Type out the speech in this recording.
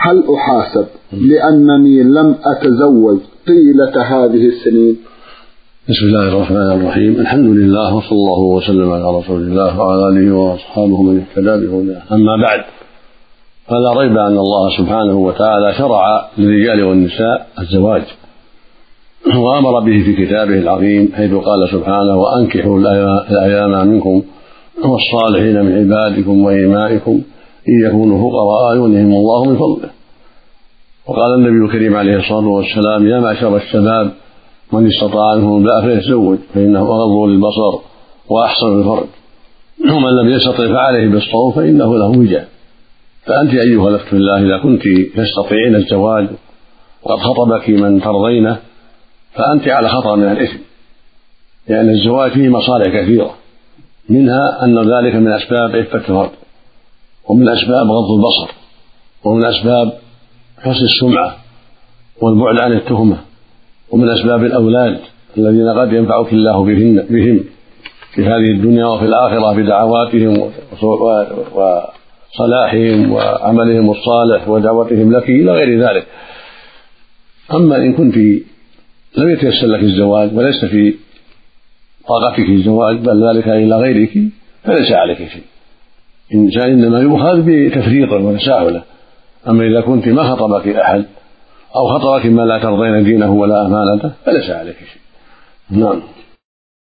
هل أحاسب لأنني لم أتزوج طيلة هذه السنين؟ بسم الله الرحمن الرحيم. الحمد لله وصلى الله وسلم على رسول الله وعلى آله وأصحابه من اهتدى بهداه. أما بعد، فلا ريب أن الله سبحانه وتعالى شرع للرجال والنساء الزواج، وأمر به في كتابه العظيم، حيث قال سبحانه: وأنكحوا الأيام منكم والصالحين من عبادكم وإمائكم إن يكونوا فقراء يغنيهم الله من فضله. وقال النبي الكريم عليه الصلاة والسلام: يا معشر الشباب من استطاع منكم الباء فليتزوج فإنه أغض للبصر وأحسن للفرج، ومن لم يستطع فعليه بالصوم فإنه له وجاء. فأنت أيها الأخت في الله إذا كنت تستطيعين الزواج وقد خطبك من ترضينه فأنت على خطر من الإثم، لأن الزواج فيه مصالح كثيرة، منها أن ذلك من أسباب عفة الفرد، ومن أسباب غض البصر، ومن أسباب حسن السمعة والبعد عن التهمة، ومن أسباب الأولاد الذين قد ينفعك الله بهم في هذه الدنيا وفي الآخرة بدعواتهم وصلاحهم وعملهم الصالح ودعوتهم لك إلى غير ذلك. أما إن كنت لم يتيسر لك الزواج وليس في طاقتك الزواج بل ذلك إلى غيرك فليس عليك شيء، الإنسان إنما يؤخذ بتفريط وتساهله. أما إذا كنت ما خطبك أحد أو خطبك ما لا ترضين دينه ولا أمانته فليس عليك شيء. نعم.